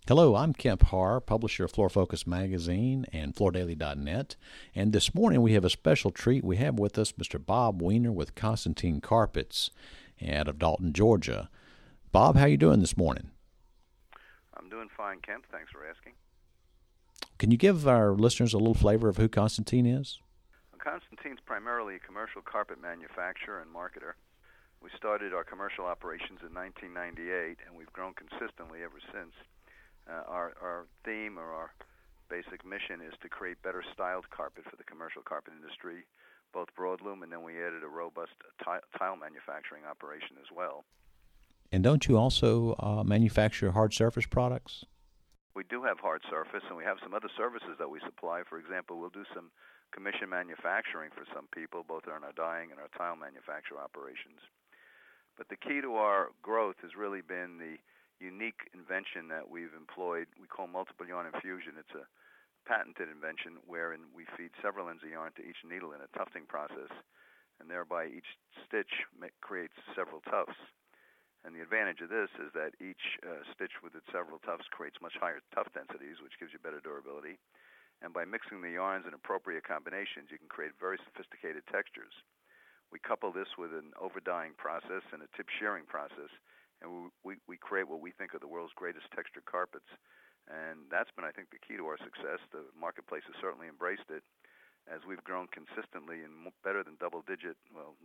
Hello, I'm Kemp Harr, publisher of Floor Focus Magazine and FloorDaily.net. And this morning we have a special treat. We have with us Mr. Bob Weiner with Constantine Carpets out of Dalton, Georgia. Bob, how are you doing this morning? I'm doing fine, Kemp. Thanks for asking. Can you give our listeners a little flavor of who Constantine is? Constantine's primarily a commercial carpet manufacturer and marketer. We started our commercial operations in 1998, and we've grown consistently ever since. Our theme or our basic mission is to create better styled carpet for the commercial carpet industry, both broadloom, and then we added a robust tile manufacturing operation as well. And don't you also manufacture hard surface products? We do have hard surface, and we have some other services that we supply. For example, we'll do some commission manufacturing for some people, both on our dyeing and our tile manufacture operations. But the key to our growth has really been the unique invention that we've employed. We call multiple yarn infusion. It's a patented invention wherein we feed several ends of yarn to each needle in a tufting process, and thereby each stitch creates several tufts. And the advantage of this is that each stitch with its several tufts creates much higher tuft densities, which gives you better durability. And by mixing the yarns in appropriate combinations, you can create very sophisticated textures. We couple this with an over-dyeing process and a tip shearing process, and we create what we think are the world's greatest textured carpets. And that's been, I think, the key to our success. The marketplace has certainly embraced it as we've grown consistently in better than double-digit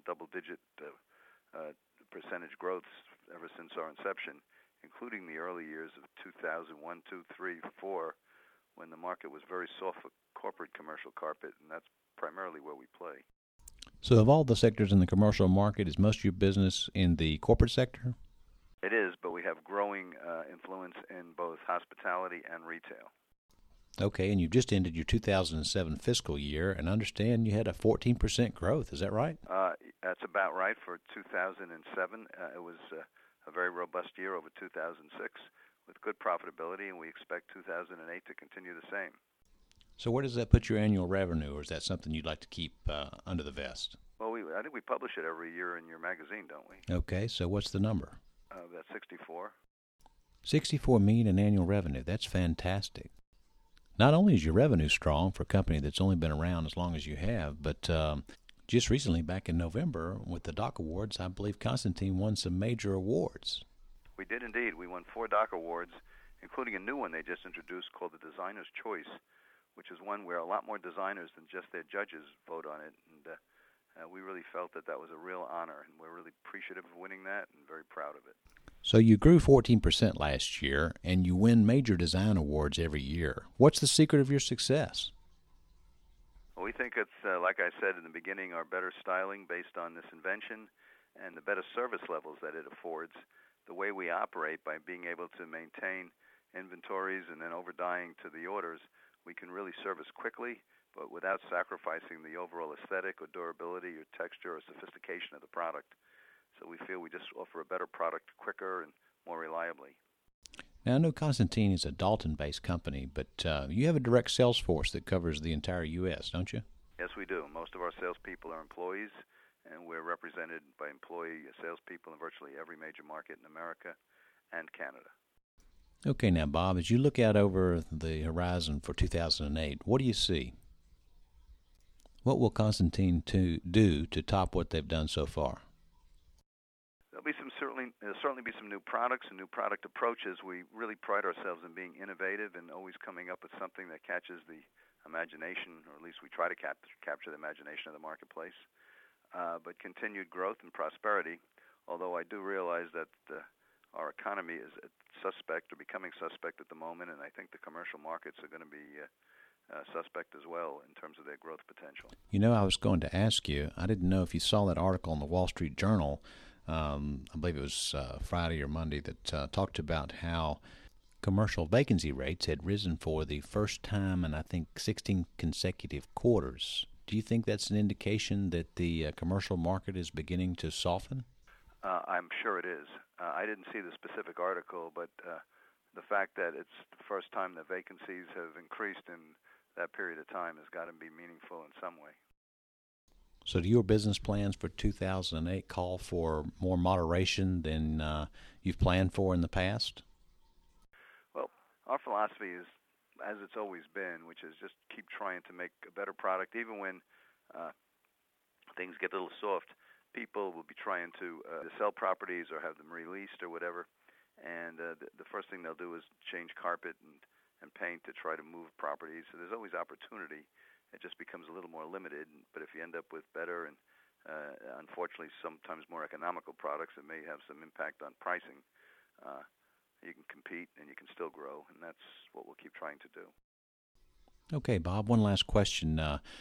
percentage growths ever since our inception, including the early years of 2001, 2, 3, 4, when the market was very soft for corporate commercial carpet, and that's primarily where we play. So of all the sectors in the commercial market, is most of your business in the corporate sector? It is, but we have growing influence in both hospitality and retail. Okay, and you just ended your 2007 fiscal year, and I understand you had a 14% growth. Is that right? That's about right. For 2007, it was a very robust year over 2006 with good profitability, and we expect 2008 to continue the same. So where does that put your annual revenue, or is that something you'd like to keep under the vest? Well, I think we publish it every year in your magazine, don't we? Okay, so what's the number? That's 64. $64 million in annual revenue. That's fantastic. Not only is your revenue strong for a company that's only been around as long as you have, but just recently, back in November, with the Dock Awards, I believe Constantine won some major awards. We did indeed. We won 4 Dock Awards, including a new one they just introduced called the Designer's Choice, which is one where a lot more designers than just their judges vote on it. And we really felt that was a real honor, and we're really appreciative of winning that and very proud of it. So you grew 14% last year, and you win major design awards every year. What's the secret of your success? Well, we think it's, like I said in the beginning, our better styling based on this invention and the better service levels that it affords. The way we operate by being able to maintain inventories and then over-dyeing to the orders, we can really service quickly, but without sacrificing the overall aesthetic or durability or texture or sophistication of the product. So we feel we just offer a better product quicker and more reliably. Now, I know Constantine is a Dalton-based company, but you have a direct sales force that covers the entire U.S., don't you? Yes, we do. Most of our salespeople are employees, and we're represented by employee salespeople in virtually every major market in America and Canada. Okay, now, Bob, as you look out over the horizon for 2008, what do you see? What will Constantine do to top what they've done so far? There'll certainly be some new products and new product approaches. We really pride ourselves in being innovative and always coming up with something that catches the imagination, or at least we try to capture the imagination of the marketplace. But continued growth and prosperity, although I do realize that our economy is suspect or becoming suspect at the moment, and I think the commercial markets are going to be suspect as well in terms of their growth potential. You know, I was going to ask you, I didn't know if you saw that article in the Wall Street Journal, I believe it was Friday or Monday, that talked about how commercial vacancy rates had risen for the first time in, I think, 16 consecutive quarters. Do you think that's an indication that the commercial market is beginning to soften? I'm sure it is. I didn't see the specific article, but the fact that it's the first time that vacancies have increased in that period of time has got to be meaningful in some way. So do your business plans for 2008 call for more moderation than you've planned for in the past? Well, our philosophy is, as it's always been, which is just keep trying to make a better product, even when things get a little soft. People will be trying to sell properties or have them released or whatever, and the first thing they'll do is change carpet and paint to try to move properties. So there's always opportunity. It just becomes a little more limited. But if you end up with better and unfortunately sometimes more economical products that may have some impact on pricing, you can compete and you can still grow, and that's what we'll keep trying to do. Okay, Bob, one last question.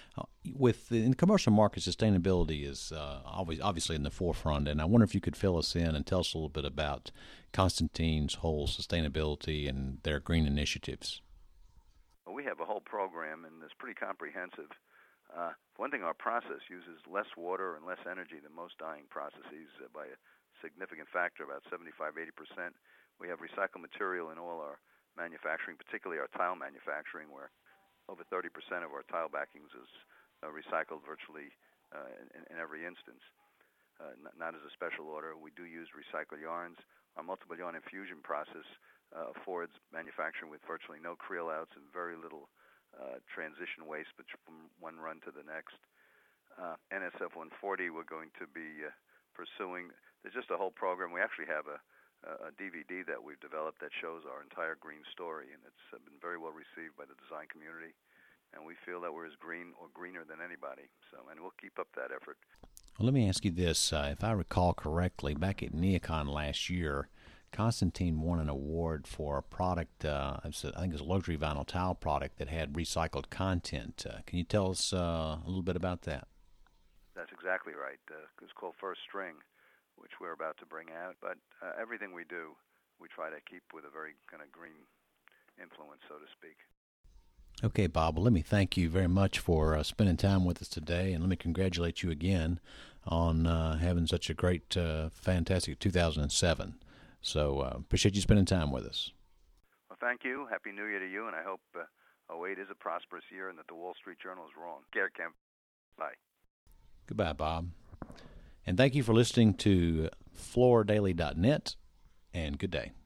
In the commercial market, sustainability is obviously in the forefront, and I wonder if you could fill us in and tell us a little bit about Constantine's whole sustainability and their green initiatives. Well, we have a whole program, and it's pretty comprehensive. One thing, our process uses less water and less energy than most dyeing processes by a significant factor, about 75-80%. We have recycled material in all our manufacturing, particularly our tile manufacturing, where over 30% of our tile backings is recycled virtually in every instance. Not as a special order. We do use recycled yarns. Our multiple yarn infusion process affords manufacturing with virtually no creel outs and very little transition waste from one run to the next. NSF 140 we're going to be pursuing. There's just a whole program. We actually have a DVD that we've developed that shows our entire green story, and it's been very well received by the design community, and we feel that we're as green or greener than anybody. And we'll keep up that effort. Well, let me ask you this. If I recall correctly, back at NeoCon last year, Constantine won an award for a product, I think it was a luxury vinyl tile product that had recycled content. Can you tell us a little bit about that? That's exactly right. It's called First String, which we're about to bring out. But everything we do, we try to keep with a very kind of green influence, so to speak. Okay, Bob, well, let me thank you very much for spending time with us today, and let me congratulate you again on having such a great, fantastic 2007. So appreciate you spending time with us. Well, thank you. Happy New Year to you, and I hope 08 is a prosperous year and that the Wall Street Journal is wrong. Care, Kemp. Bye. Goodbye, Bob. And thank you for listening to FloorDaily.net, and good day.